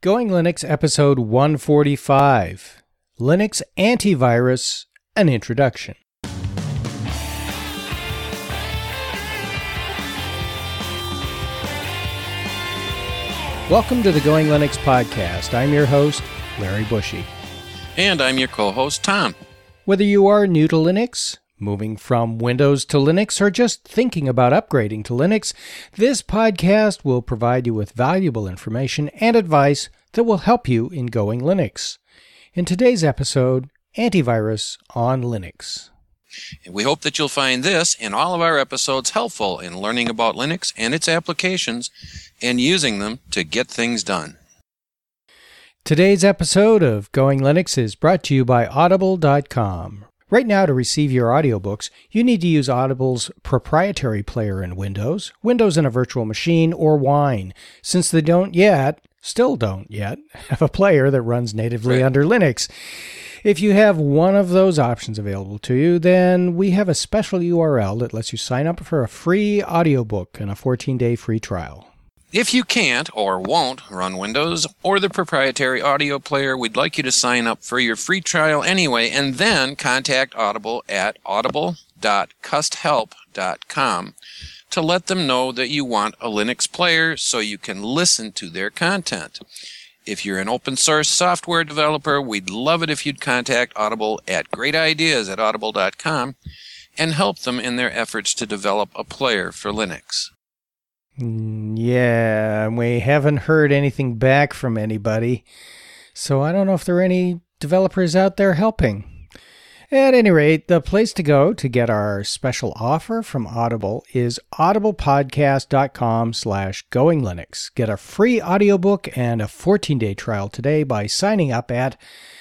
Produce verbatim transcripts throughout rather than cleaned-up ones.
Going Linux episode one forty-five, Linux Antivirus, an Introduction. Welcome to the Going Linux podcast. I'm your host, Larry Bushy. And I'm your co-host, Tom. Whether you are new to Linux, moving from Windows to Linux, or just thinking about upgrading to Linux, this podcast will provide you with valuable information and advice that will help you in Going Linux. In today's episode, Antivirus on Linux. We hope that you'll find this and all of our episodes helpful in learning about Linux and its applications and using them to get things done. Today's episode of Going Linux is brought to you by Audible dot com. Right now, to receive your audiobooks, you need to use Audible's proprietary player in Windows, Windows in a virtual machine, or Wine, since they don't yet, still don't yet, have a player that runs natively right. under Linux. If you have one of those options available to you, then we have a special U R L that lets you sign up for a free audiobook and a fourteen-day free trial. If you can't or won't run Windows or the proprietary audio player, we'd like you to sign up for your free trial anyway, and then contact Audible at audible dot cust help dot com to let them know that you want a Linux player so you can listen to their content. If you're an open source software developer, we'd love it if you'd contact Audible at great ideas at audible dot com and help them in their efforts to develop a player for Linux. Yeah, we haven't heard anything back from anybody, so I don't know if there are any developers out there helping. At any rate, the place to go to get our special offer from Audible is audiblepodcast.com slash goinglinux. Get a free audiobook and a fourteen-day trial today by signing up at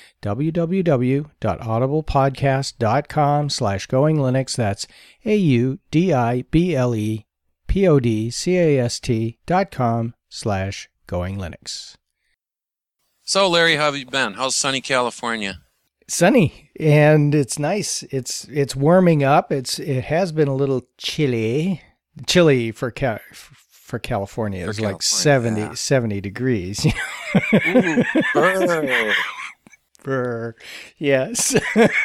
www.audiblepodcast.com slash goinglinux. That's A-U-D-I-B-L-E P-O-D-C-A-S-T dot com slash going Linux. So, Larry, how have you been? How's sunny California? Sunny, and it's nice. It's it's warming up. It's it has been a little chilly, chilly for Ca- for California. It was like seventy, yeah. seventy degrees. Ooh, burr. Burr. Yes.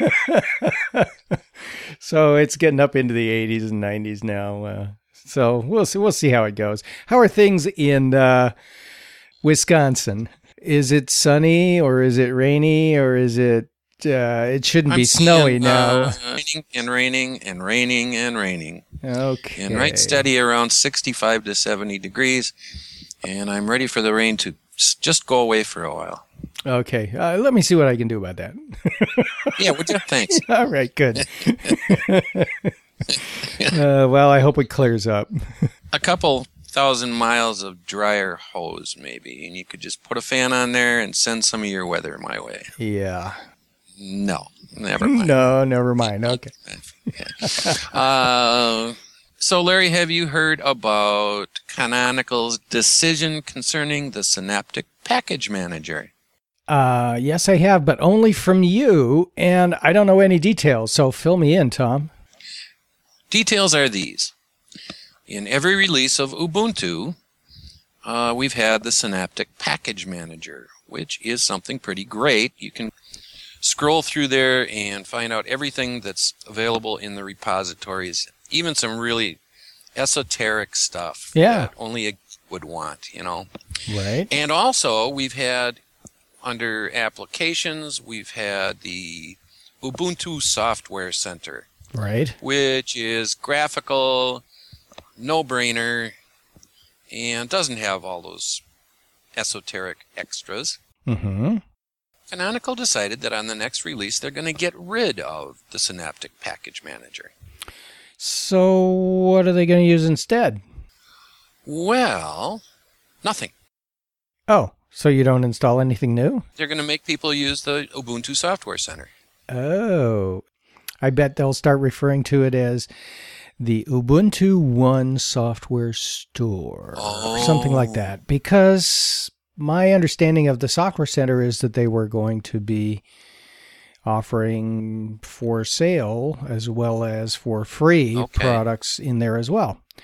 So it's getting up into the eighties and nineties now. Uh, So we'll see. We'll see how it goes. How are things in uh, Wisconsin? Is it sunny or is it rainy or is it? Uh, it shouldn't I'm be snowy seeing, now. Uh, raining and raining and raining and raining. Okay. And right steady around sixty-five to seventy degrees. And I'm ready for the rain to just go away for a while. Okay. Uh, let me see what I can do about that. Yeah. Would you? Thanks. All right. Good. uh, well, I hope it clears up. A couple thousand miles of dryer hose, maybe, and you could just put a fan on there and send some of your weather my way. Yeah. No, never mind. No, never mind. Okay. uh, so, Larry, have you heard about Canonical's decision concerning the Synaptic Package Manager? Uh, yes, I have, but only from you, and I don't know any details, so fill me in, Tom. Details are these. In every release of Ubuntu, uh, we've had the Synaptic Package Manager, which is something pretty great. You can scroll through there and find out everything that's available in the repositories, even some really esoteric stuff yeah. that only a geek would want, you know. Right. And also, we've had, under applications, we've had the Ubuntu Software Center. Right. Which is graphical, no-brainer, and doesn't have all those esoteric extras. Mm-hmm. Canonical decided that on the next release they're going to get rid of the Synaptic Package Manager. So what are they going to use instead? Well, nothing. Oh, so you don't install anything new? They're going to make people use the Ubuntu Software Center. Oh, I bet they'll start referring to it as the Ubuntu One Software Store oh. or something like that. Because my understanding of the Software Center is that they were going to be offering for sale as well as for free okay. products in there as well.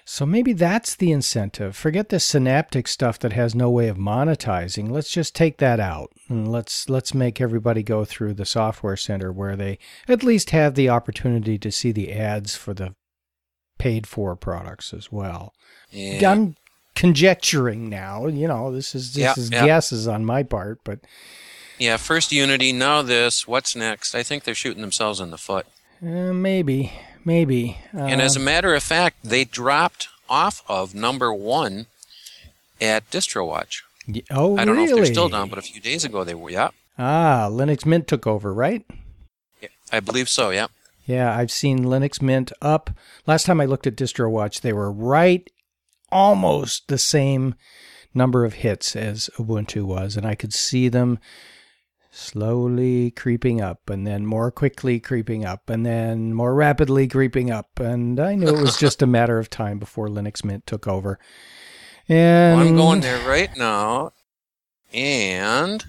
So maybe that's the incentive. Forget this Synaptic stuff that has no way of monetizing. Let's just take that out and let's let's make everybody go through the Software Center where they at least have the opportunity to see the ads for the paid for products as well. Yeah. I'm conjecturing now. You know, this is this Yep, is yep. guesses on my part, but Yeah, first Unity, now this. What's next? I think they're shooting themselves in the foot. uh, maybe maybe. Uh, And as a matter of fact, they dropped off of number one at DistroWatch. y- oh, I don't really? know if they're still down, but a few days ago they were. Yeah, Ah, Linux Mint took over, right? I believe so. Yeah. Yeah, I've seen Linux Mint up. Last time I looked at DistroWatch, they were right almost the same number of hits as Ubuntu was, and I could see them slowly creeping up and then more quickly creeping up and then more rapidly creeping up, and I knew it was just a matter of time before Linux Mint took over. And Well, I'm going there right now, and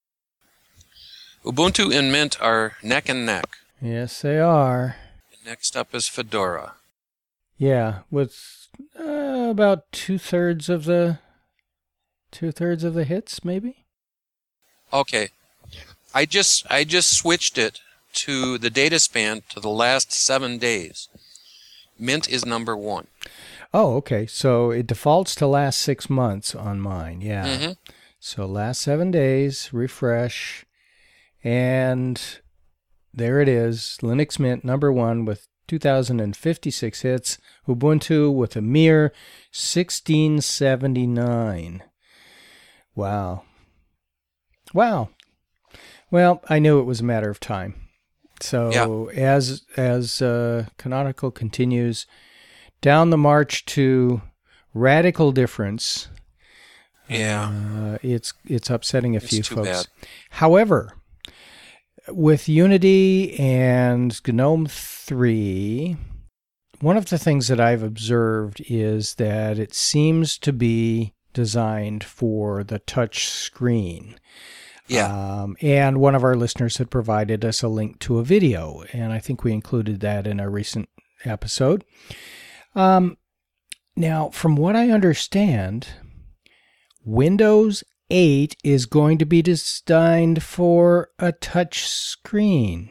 Ubuntu and Mint are neck and neck. Yes, they are. Next up is Fedora. Yeah, with uh, about two thirds of the two thirds of the hits, maybe. Okay, I just I just switched it to the data span to the last seven days. Mint is number one. Oh, okay. So it defaults to last six months on mine. Yeah. Mm-hmm. So last seven days, refresh, and there it is. Linux Mint number one with two thousand fifty-six hits. Ubuntu with a mere sixteen seventy-nine. Wow. Wow. Well, I knew it was a matter of time. So Yeah. as as uh, Canonical continues down the march to radical difference, Yeah, uh, it's it's upsetting a It's few too folks. bad. However, with Unity and GNOME three, one of the things that I've observed is that it seems to be designed for the touch screen. yeah. Um, and one of our listeners had provided us a link to a video, and I think we included that in a recent episode. Um, now, from what I understand, Windows eight is going to be designed for a touch screen.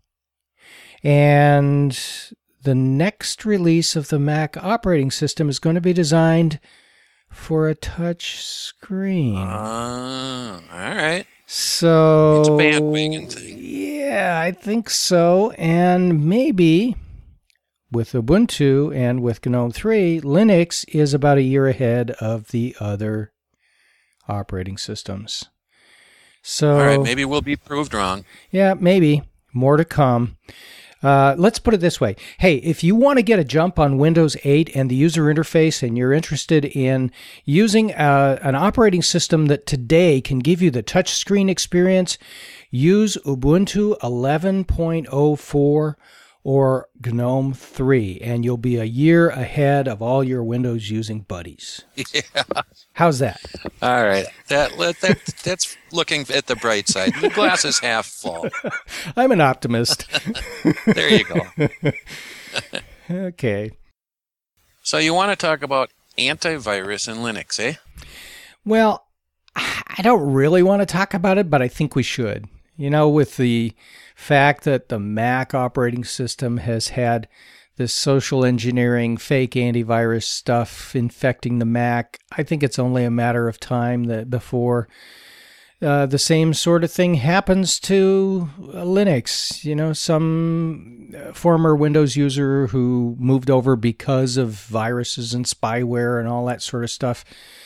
And the next release of the Mac operating system is going to be designed for a touch screen. Uh, all right. So It's a bandwagon thing. Yeah, I think so. And maybe with Ubuntu and with GNOME three, Linux is about a year ahead of the other operating systems. So All right, maybe we'll be proved wrong. yeah, maybe. More to come. Uh, let's put it this way. Hey, if you want to get a jump on Windows eight and the user interface and you're interested in using uh, an operating system that today can give you the touchscreen experience, use Ubuntu eleven point oh four or GNOME three, and you'll be a year ahead of all your Windows using buddies. Yeah. How's that? All right. That, that that's looking at the bright side. The glass is half full. I'm an optimist. There you go. Okay. So you want to talk about antivirus in Linux, eh? Well, I don't really want to talk about it, but I think we should. You know, with the fact that the Mac operating system has had this social engineering, fake antivirus stuff infecting the Mac, I think it's only a matter of time that before uh, the same sort of thing happens to uh, Linux. You know, some uh, former Windows user who moved over because of viruses and spyware and all that sort of stuff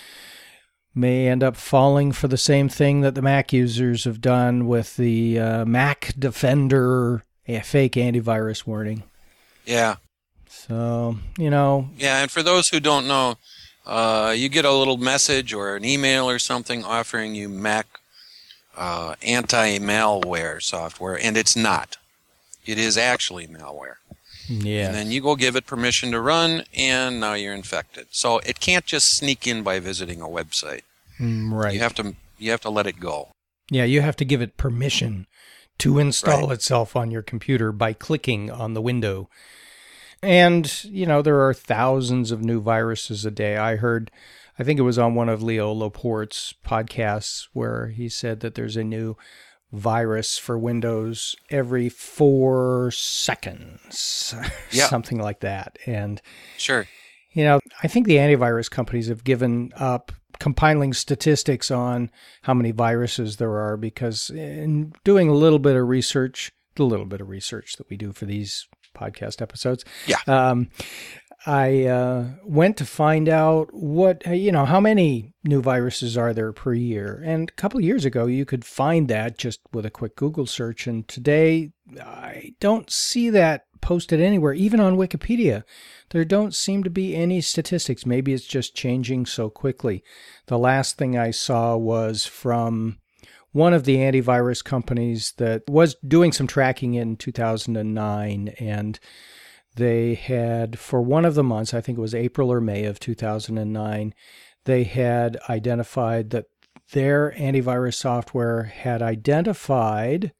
may end up falling for the same thing that the Mac users have done with the uh, Mac Defender a fake antivirus warning. Yeah. So, you know. Yeah, and for those who don't know, uh, you get a little message or an email or something offering you Mac uh, anti-malware software, and it's not. It is actually malware. Yeah. And then you go give it permission to run, and now you're infected. So it can't just sneak in by visiting a website. Mm, right. You have to you have to let it go. Yeah, you have to give it permission to install right. itself on your computer by clicking on the window. And, you know, there are thousands of new viruses a day. I heard, I think it was on one of Leo Laporte's podcasts where he said that there's a new virus for Windows every four seconds, yeah. something like that. And, sure. you know, I think the antivirus companies have given up compiling statistics on how many viruses there are, because in doing a little bit of research, the little bit of research that we do for these podcast episodes, yeah, um, I uh, went to find out what, you know, how many new viruses are there per year. And a couple of years ago, you could find that just with a quick Google search. And today, I don't see that posted anywhere, even on Wikipedia. There don't seem to be any statistics. Maybe it's just changing so quickly. The last thing I saw was from one of the antivirus companies that was doing some tracking in two thousand nine, and they had, for one of the months, I think it was April or May of two thousand nine, they had identified that their antivirus software had identified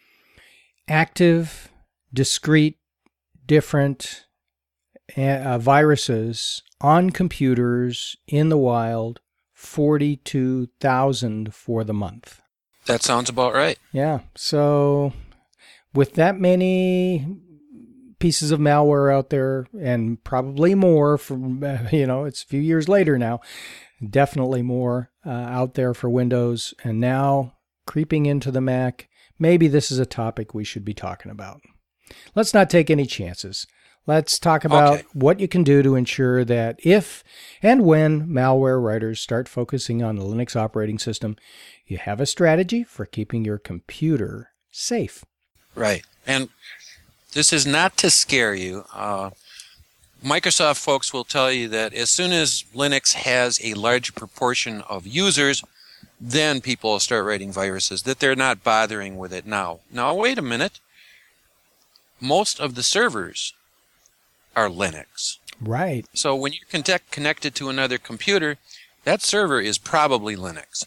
active, discrete, different uh, viruses on computers in the wild, forty-two thousand for the month. That sounds about right. Yeah. So with that many pieces of malware out there, and probably more from, you know, it's a few years later now, definitely more uh, out there for Windows, and now creeping into the Mac, maybe this is a topic we should be talking about. Let's not take any chances. Let's talk about okay. what you can do to ensure that if and when malware writers start focusing on the Linux operating system, you have a strategy for keeping your computer safe. Right. And this is not to scare you. Uh, Microsoft folks will tell you that as soon as Linux has a large proportion of users, then people will start writing viruses, that they're not bothering with it now. Now, wait a minute. Most of the servers are Linux. Right. So when you're connect, connected to another computer, that server is probably Linux.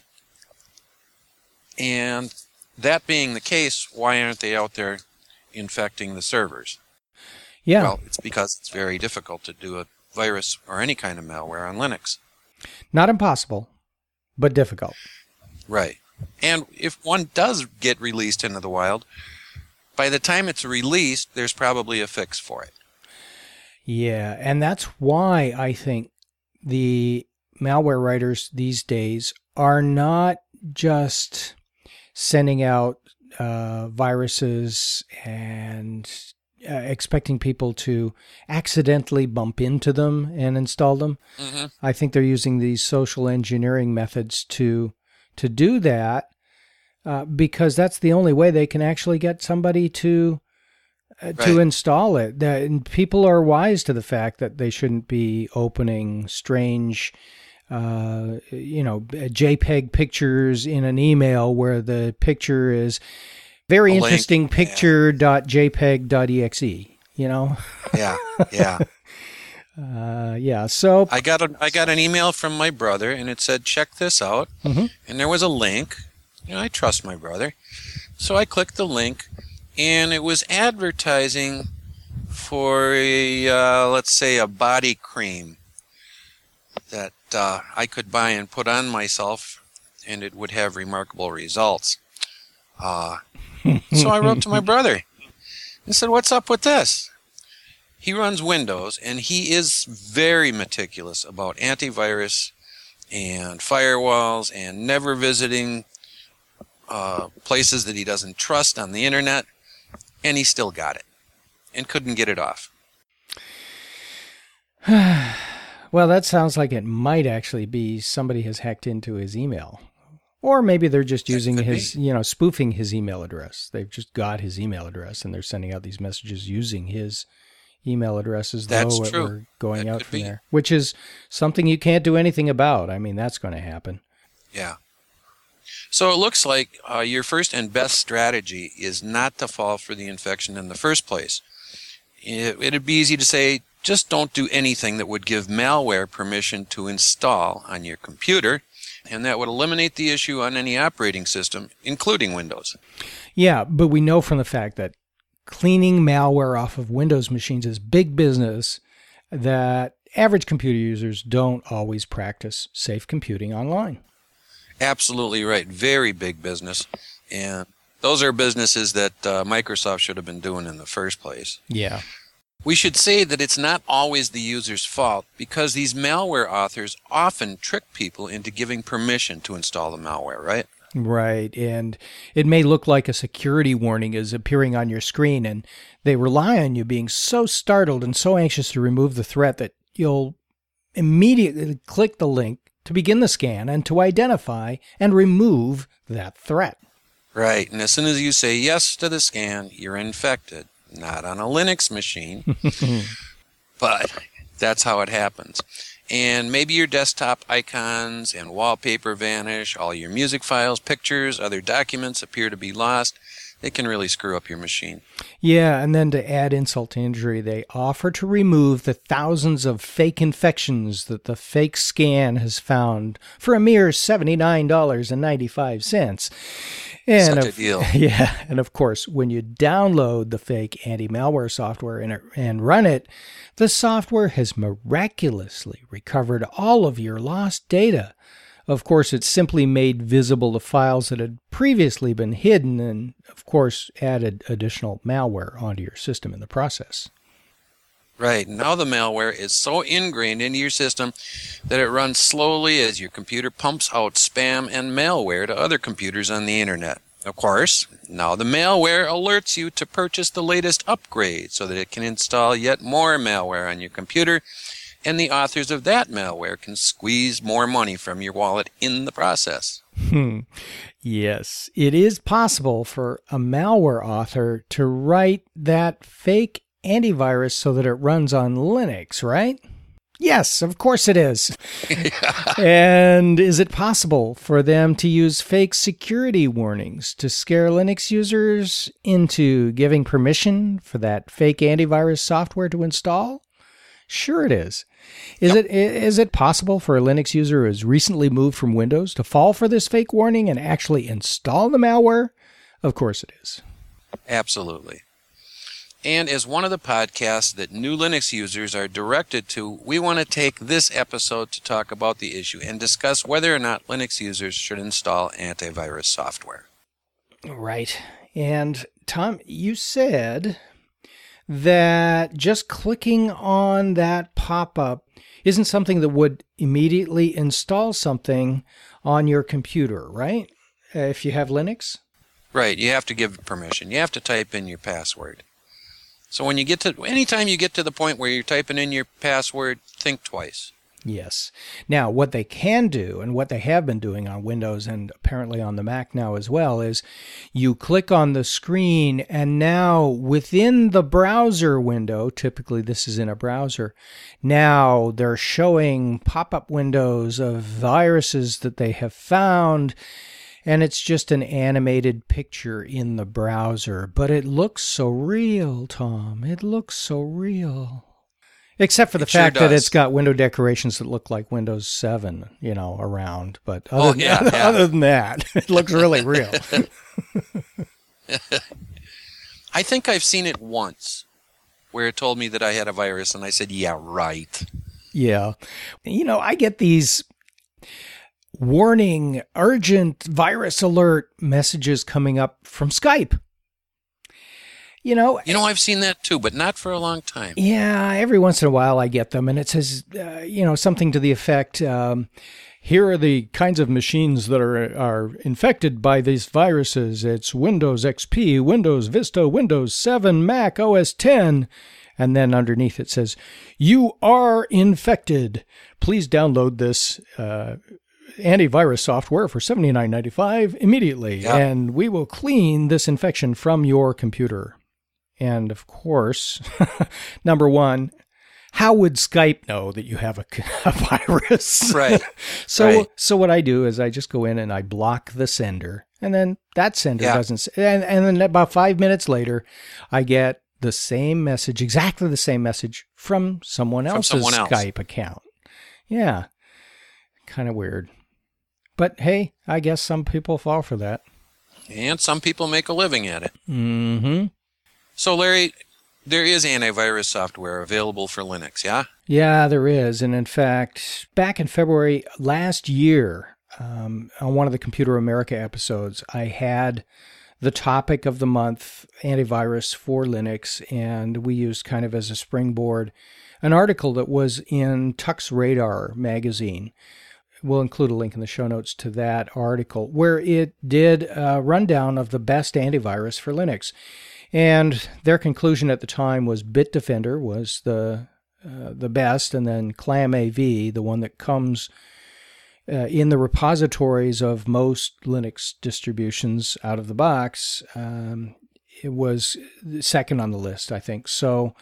And that being the case, why aren't they out there infecting the servers? Yeah. Well, it's because it's very difficult to do a virus or any kind of malware on Linux. Not impossible, but difficult. Right. And if one does get released into the wild, by the time it's released, there's probably a fix for it. Yeah, and that's why I think the malware writers these days are not just sending out uh, viruses and uh, expecting people to accidentally bump into them and install them. Mm-hmm. I think they're using these social engineering methods to to do that uh, because that's the only way they can actually get somebody to uh, right. to install it. That, and people are wise to the fact that they shouldn't be opening strange Uh, you know, JPEG pictures in an email where the picture is very A interesting link. picture dot jpeg dot exe, you know? Yeah, yeah. uh, yeah, so... I got a, I got an email from my brother, and it said, check this out. Mm-hmm. And there was a link. You know, I trust my brother. So I clicked the link, and it was advertising for, a, uh, let's say, a body cream that uh, I could buy and put on myself, and it would have remarkable results. Uh, so I wrote to my brother and said, what's up with this? He runs Windows, and he is very meticulous about antivirus and firewalls and never visiting uh, places that he doesn't trust on the internet, and he still got it and couldn't get it off. Well, that sounds like it might actually be somebody has hacked into his email. Or maybe they're just using his, you know, spoofing his email address. They've just got his email address and they're sending out these messages using his email address as That's though it true. were going That out could from be. there, which is something you can't do anything about. I mean, that's going to happen. Yeah. So it looks like uh, your first and best strategy is not to fall for the infection in the first place. It, it'd be easy to say, just don't do anything that would give malware permission to install on your computer, and that would eliminate the issue on any operating system, including Windows. Yeah, but we know from the fact that cleaning malware off of Windows machines is big business that average computer users don't always practice safe computing online. Absolutely right. Very big business. And those are businesses that uh, Microsoft should have been doing in the first place. Yeah. We should say that it's not always the user's fault because these malware authors often trick people into giving permission to install the malware, right? Right. And it may look like a security warning is appearing on your screen, and they rely on you being so startled and so anxious to remove the threat that you'll immediately click the link to begin the scan and to identify and remove that threat. Right. And as soon as you say yes to the scan, you're infected. Not on a Linux machine, but that's how it happens. And maybe your desktop icons and wallpaper vanish, all your music files, pictures, other documents appear to be lost. It can really screw up your machine. Yeah, and then to add insult to injury, they offer to remove the thousands of fake infections that the fake scan has found for a mere seventy-nine dollars and ninety-five cents. And Such of, a deal. Yeah, and of course, when you download the fake anti-malware software and, and run it, the software has miraculously recovered all of your lost data. Of course, it's simply made visible the files that had previously been hidden and, of course, added additional malware onto your system in the process. Right. Now the malware is so ingrained into your system that it runs slowly as your computer pumps out spam and malware to other computers on the internet. Of course, now the malware alerts you to purchase the latest upgrade so that it can install yet more malware on your computer, and the authors of that malware can squeeze more money from your wallet in the process. Hmm. Yes, it is possible for a malware author to write that fake antivirus so that it runs on Linux, right? Yes, of course it is. And is it possible for them to use fake security warnings to scare Linux users into giving permission for that fake antivirus software to install? Sure it is. Is Yep. it is it possible for a Linux user who has recently moved from Windows to fall for this fake warning and actually install the malware? Of course it is. Absolutely. And as one of the podcasts that new Linux users are directed to, we want to take this episode to talk about the issue and discuss whether or not Linux users should install antivirus software. Right. And Tom, you said that just clicking on that pop-up isn't something that would immediately install something on your computer, right? Uh, if you have Linux? Right, you have to give permission. You have to type in your password. So when you get to, anytime you get to the point where you're typing in your password, think twice. Yes. Now, what they can do, and what they have been doing on Windows and apparently on the Mac now as well, is you click on the screen, and now within the browser window, typically this is in a browser, now they're showing pop-up windows of viruses that they have found, and it's just an animated picture in the browser. But it looks so real, Tom. It looks so real. Except for the It sure fact that does. it's got window decorations that look like Windows seven, you know, around. But other, Oh, than, yeah, yeah. other than that, it looks really real. I think I've seen it once where it told me that I had a virus, and I said, yeah, right. Yeah. You know, I get these warning, urgent virus alert messages coming up from Skype. You know, You know, I've seen that too, but not for a long time. yeah, every once in a while I get them, and it says, uh, you know, something to the effect, um, here are the kinds of machines that are are infected by these viruses. It's Windows X P, Windows Vista, Windows seven, Mac O S ten. And then underneath it says, you are infected. Please download this uh, antivirus software for seventy-nine ninety-five immediately, Yeah. and we will clean this infection from your computer. And of course, number one, how would Skype know that you have a, a virus? Right. so, Right. so what I do is I just go in and I block the sender, and then that sender Yeah. doesn't. s- And, and then about five minutes later, I get the same message, exactly the same message from someone From else's someone else. Skype account. Yeah, kind of weird. But hey, I guess some people fall for that. And some people make a living at it. Mm-hmm. So, Larry, there is antivirus software available for Linux, yeah? Yeah, there is. And in fact, back in February last year, um, on one of the Computer America episodes, I had the topic of the month, antivirus for Linux, and we used kind of as a springboard an article that was in Tux Radar magazine. We'll include a link in the show notes to that article, where it did a rundown of the best antivirus for Linux. And their conclusion at the time was Bitdefender was the uh, the best, and then ClamAV, the one that comes uh, in the repositories of most Linux distributions out of the box, um, it was second on the list, I think. So,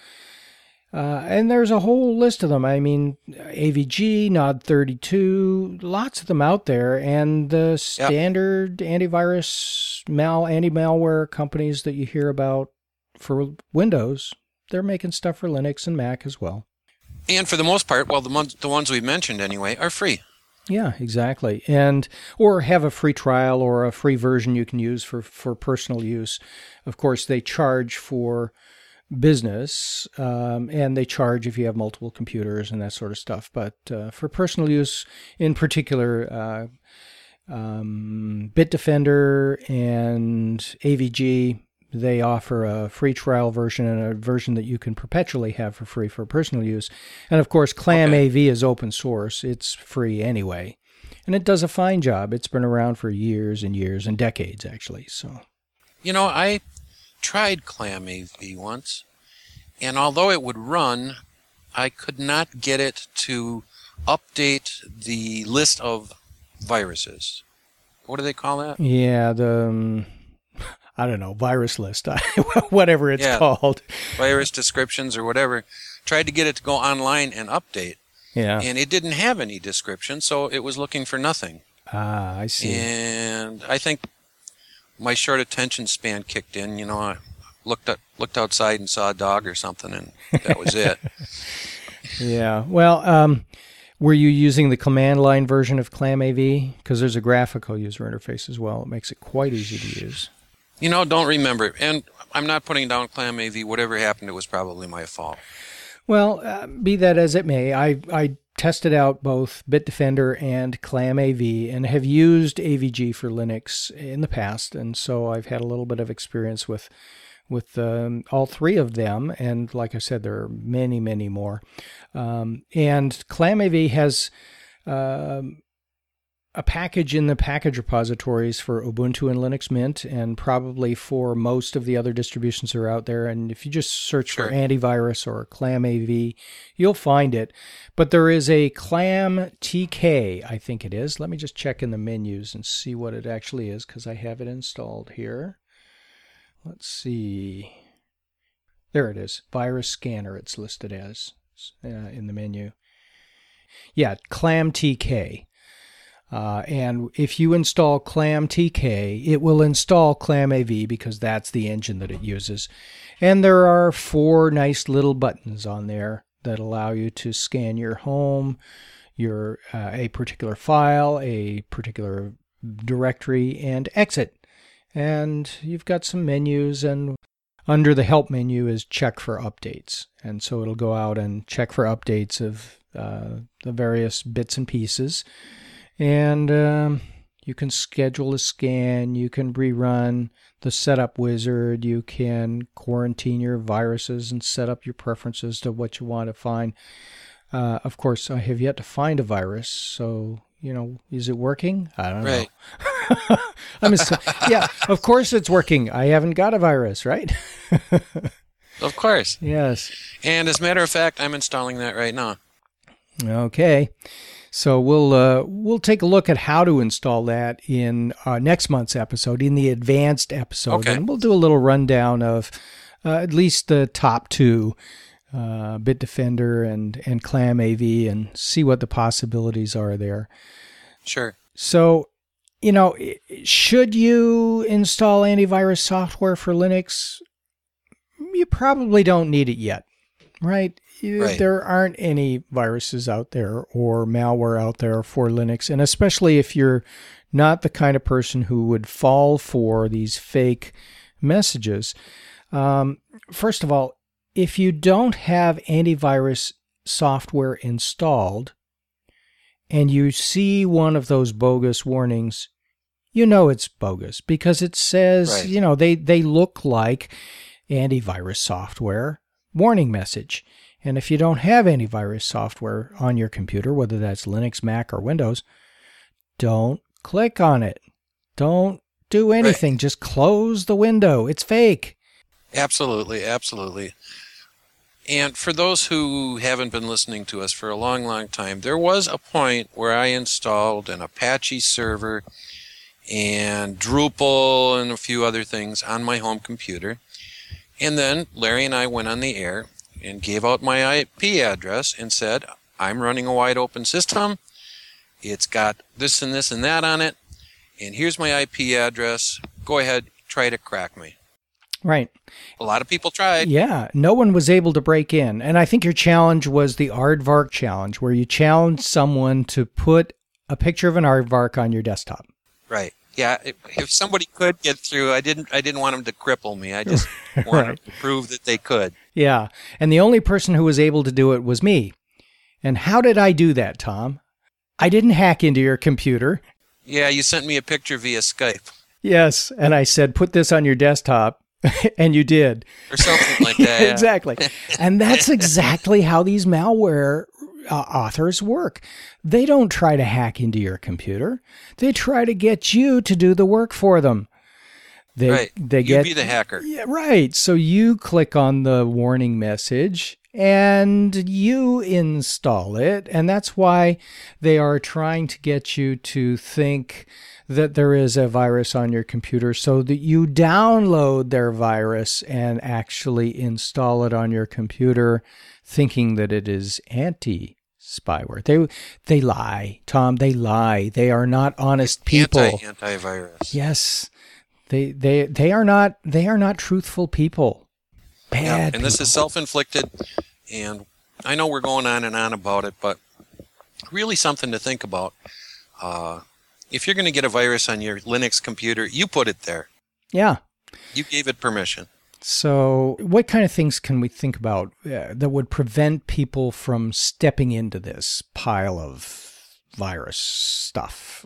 uh, and there's a whole list of them. I mean, A V G, Nod thirty-two, lots of them out there, and the standard yep. antivirus, mal, anti-malware companies that you hear about for Windows, they're making stuff for Linux and Mac as well. And for the most part, well, the ones, the ones we've mentioned anyway, are free. Yeah, exactly. And or have a free trial or a free version you can use for, for personal use. Of course, they charge for business, um, and they charge if you have multiple computers and that sort of stuff. But uh, for personal use, in particular, uh, um, Bitdefender and A V G, they offer a free trial version and a version that you can perpetually have for free for personal use. And of course, ClamAV okay. is open source. It's free anyway. And it does a fine job. It's been around for years and years and decades, actually. So, you know, I tried ClamAV once, and although it would run, I could not get it to update the list of viruses. What do they call that? Yeah, the... Um, I don't know, virus list, whatever it's yeah, called. Virus descriptions or whatever. Tried to get it to go online and update. Yeah. And it didn't have any description, so it was looking for nothing. Ah, I see. And I think my short attention span kicked in. You know, I looked at, looked outside and saw a dog or something, and that was it. Yeah. Well, um, were you using the command line version of ClamAV? Because there's a graphical user interface as well. It makes it quite easy to use. You know, don't remember. And I'm not putting down ClamAV. Whatever happened, it was probably my fault. Well, uh, be that as it may, I, I tested out both Bitdefender and ClamAV and have used A V G for Linux in the past. And so I've had a little bit of experience with with um, all three of them. And like I said, there are many, many more. Um, and ClamAV has... Um, a package in the package repositories for Ubuntu and Linux Mint, and probably for most of the other distributions that are out there. And if you just search sure. for antivirus or ClamAV, you'll find it. But there is a ClamTK, I think it is. Let me just check in the menus and see what it actually is, because I have it installed here. Let's see. There it is. Virus Scanner, it's listed as uh, in the menu. Yeah, ClamTK. Uh, and if you install ClamTK, it will install ClamAV because that's the engine that it uses. And there are four nice little buttons on there that allow you to scan your home, your uh, a particular file, a particular directory, and exit. And you've got some menus, and under the help menu is check for updates. And so it'll go out and check for updates of uh, the various bits and pieces. And um, you can schedule a scan, you can rerun the setup wizard, you can quarantine your viruses and set up your preferences to what you want to find. Uh, of course, I have yet to find a virus, so, you know, is it working? I don't right. know. I'm a, yeah, of course it's working. I haven't got a virus, right? Of course. Yes. And as a matter of fact, I'm installing that right now. Okay. So we'll uh, we'll take a look at how to install that in uh, next month's episode, in the advanced episode. Okay. And we'll do a little rundown of uh, at least the top two, uh, Bitdefender and, and ClamAV, and see what the possibilities are there. Sure. So, you know, should you install antivirus software for Linux? You probably don't need it yet, right? Right. There aren't any viruses out there or malware out there for Linux, and especially if you're not the kind of person who would fall for these fake messages, Um, first of all, if you don't have antivirus software installed and you see one of those bogus warnings, you know it's bogus because it says, Right. you know, they, they look like antivirus software warning message. And if you don't have antivirus software on your computer, whether that's Linux, Mac, or Windows, don't click on it. Don't do anything. Right. Just close the window. It's fake. Absolutely, absolutely. And for those who haven't been listening to us for a long, long time, there was a point where I installed an Apache server and Drupal and a few other things on my home computer. And then Larry and I went on the air and gave out my I P address and said, I'm running a wide open system. It's got this and this and that on it. And here's my I P address. Go ahead, try to crack me. Right. A lot of people tried. Yeah. No one was able to break in. And I think your challenge was the Aardvark challenge, where you challenged someone to put a picture of an Aardvark on your desktop. Right. Yeah. If, if somebody could get through, I didn't I didn't want them to cripple me. I just wanted right. to prove that they could. Yeah. And the only person who was able to do it was me. And how did I do that, Tom? I didn't hack into your computer. Yeah, you sent me a picture via Skype. Yes. And I said, put this on your desktop. And you did. Or something like that. Yeah. Exactly. And that's exactly how these malware uh, authors work. They don't try to hack into your computer. They try to get you to do the work for them. They, right. They you get, be the hacker. Yeah, right. So you click on the warning message and you install it. And that's why they are trying to get you to think that there is a virus on your computer so that you download their virus and actually install it on your computer thinking that it is anti-spyware. They they lie, Tom. They lie. They are not honest people. Anti antivirus. Yes. They they they are not they are not truthful people. Bad yeah, and people. this is self-inflicted, and I know we're going on and on about it, but really something to think about. Uh If you're going to get a virus on your Linux computer, you put it there. Yeah. You gave it permission. So what kind of things can we think about uh, that would prevent people from stepping into this pile of virus stuff?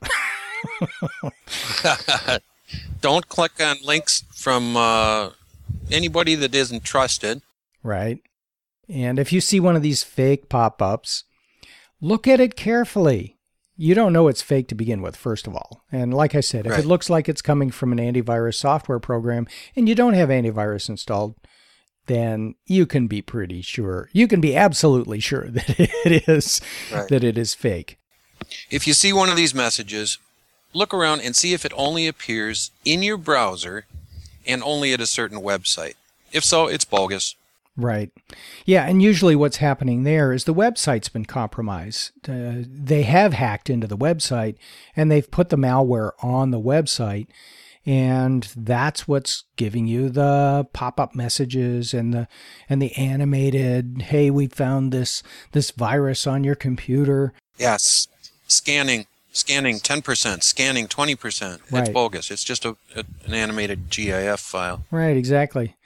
Don't click on links from uh, anybody that isn't trusted. Right. And if you see one of these fake pop-ups, look at it carefully. You don't know it's fake to begin with, first of all. And like I said, if right. it looks like it's coming from an antivirus software program and you don't have antivirus installed, then you can be pretty sure, you can be absolutely sure that it is, right. that it is fake. If you see one of these messages, look around and see if it only appears in your browser and only at a certain website. If so, it's bogus. Right. Yeah, and usually what's happening there is the website's been compromised. Uh, they have hacked into the website, and they've put the malware on the website, and that's what's giving you the pop-up messages and the and the animated, hey, we found this this virus on your computer. Yes, scanning, scanning ten percent, scanning twenty percent. It's right. bogus. It's just a, a an animated GIF file. Right, exactly.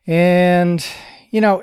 And you know,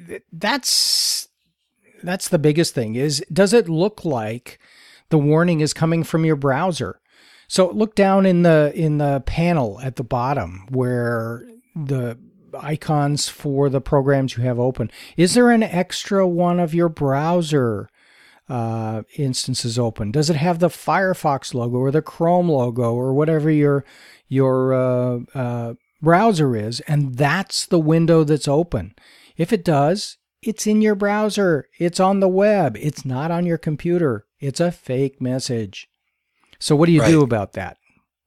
that's that's the biggest thing is, does it look like the warning is coming from your browser? So look down in the in the panel at the bottom where the icons for the programs you have open. Is there an extra one of your browser uh, instances open? Does it have the Firefox logo or the Chrome logo or whatever your your uh, uh, browser is, and that's the window that's open? If it does, it's in your browser. It's on the web. It's not on your computer. It's a fake message. So what do you right. do about that?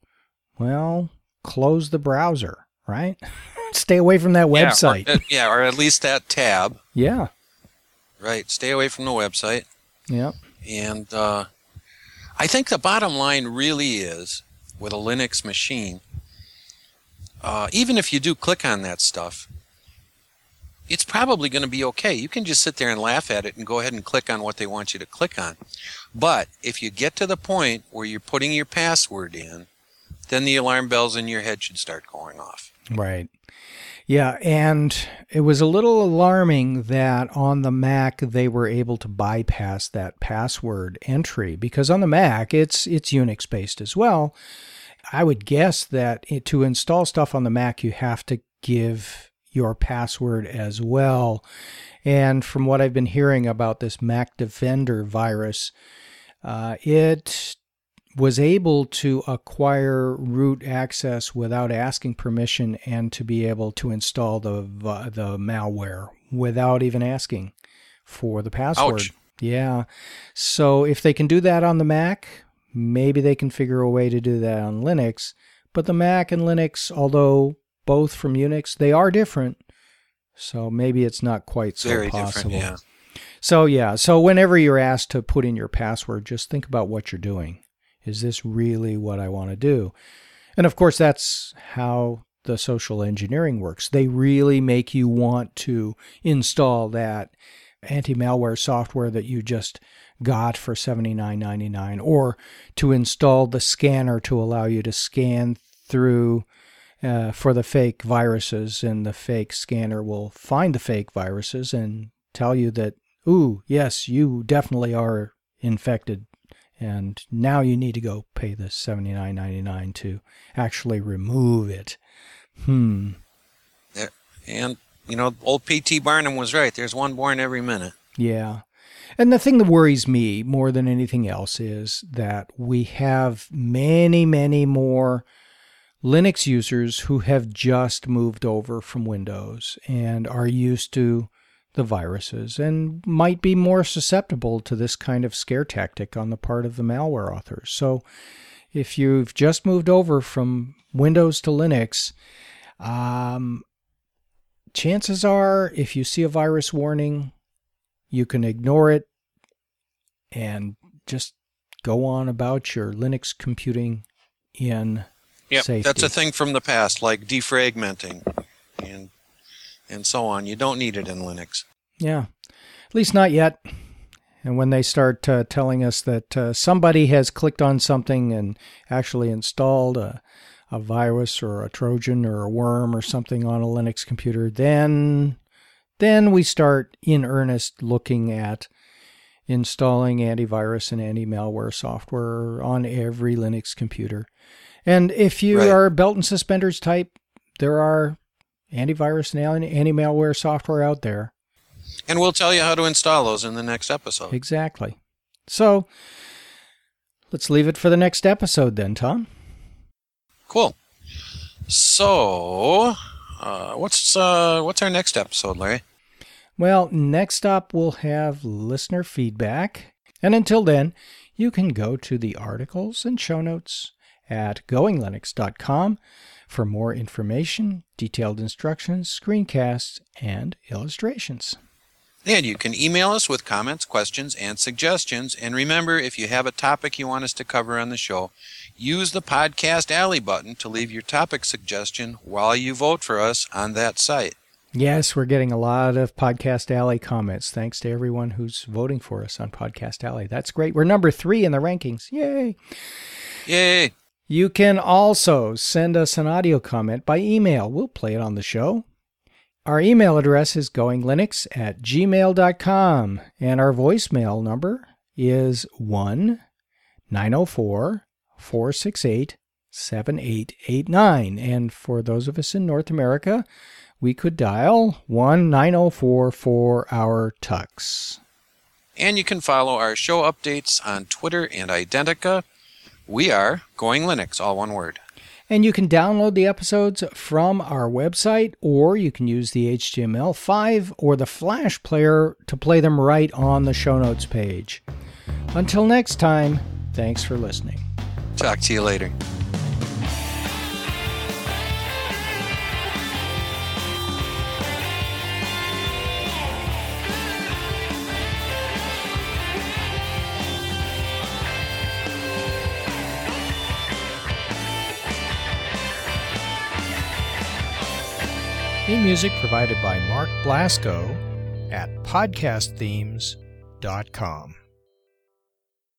Well, close the browser, right? Stay away from that website. Yeah or, yeah, or at least that tab. Yeah. Right. Stay away from the website. Yeah. And uh, I think the bottom line really is, with a Linux machine, uh, even if you do click on that stuff, it's probably going to be okay. You can just sit there and laugh at it and go ahead and click on what they want you to click on. But if you get to the point where you're putting your password in, then the alarm bells in your head should start going off. Right. Yeah, and it was a little alarming that on the Mac they were able to bypass that password entry, because on the Mac it's it's Unix based as well. I would guess that it, to install stuff on the Mac you have to give your password as well. And from what I've been hearing about this Mac Defender virus, uh, it was able to acquire root access without asking permission and to be able to install the the malware without even asking for the password. Ouch. Yeah. So if they can do that on the Mac, maybe they can figure a way to do that on Linux. But the Mac and Linux, although both from Unix, they are different. So maybe it's not quite so Very possible. different, yeah. So yeah, so whenever you're asked to put in your password, just think about what you're doing. Is this really what I want to do? And of course, that's how the social engineering works. They really make you want to install that anti-malware software that you just got for seventy-nine ninety-nine, or to install the scanner to allow you to scan through uh, for the fake viruses, and the fake scanner will find the fake viruses and tell you that, ooh, yes, you definitely are infected. And now you need to go pay the seventy-nine ninety-nine to actually remove it. Hmm. There, and, you know, old P T Barnum was right. There's one born every minute. Yeah. And the thing that worries me more than anything else is that we have many, many more Linux users who have just moved over from Windows and are used to the viruses and might be more susceptible to this kind of scare tactic on the part of the malware authors. So if you've just moved over from Windows to Linux, um, chances are if you see a virus warning, you can ignore it and just go on about your Linux computing in Yep, safety. That's a thing from the past, like defragmenting and and so on. You don't need it in Linux. Yeah, at least not yet. And when they start uh, telling us that uh, somebody has clicked on something and actually installed a, a virus or a Trojan or a worm or something on a Linux computer, then then we start in earnest looking at installing antivirus and anti-malware software on every Linux computer. And if you Right. are belt and suspenders type, there are antivirus and anti-malware software out there. And we'll tell you how to install those in the next episode. Exactly. So let's leave it for the next episode then, Tom. Cool. So, uh, what's uh, what's our next episode, Larry? Well, next up we'll have listener feedback. And until then, you can go to the articles and show notes at going linux dot com for more information, detailed instructions, screencasts, and illustrations. And you can email us with comments, questions, and suggestions. And remember, if you have a topic you want us to cover on the show, use the Podcast Alley button to leave your topic suggestion while you vote for us on that site. Yes, we're getting a lot of Podcast Alley comments. Thanks to everyone who's voting for us on Podcast Alley. That's great. We're number three in the rankings. Yay! Yay! You can also send us an audio comment by email. We'll play it on the show. Our email address is goinglinux at gmail dot com, and our voicemail number is one nine zero four, four six eight, seven eight eight nine. And for those of us in North America, we could dial one nine zero four for our Tux. And you can follow our show updates on Twitter and Identica. We are Going Linux, all one word. And you can download the episodes from our website, or you can use the H T M L five or the Flash player to play them right on the show notes page. Until next time, thanks for listening. Talk to you later. Theme music provided by Mark Blasco at podcast themes dot com.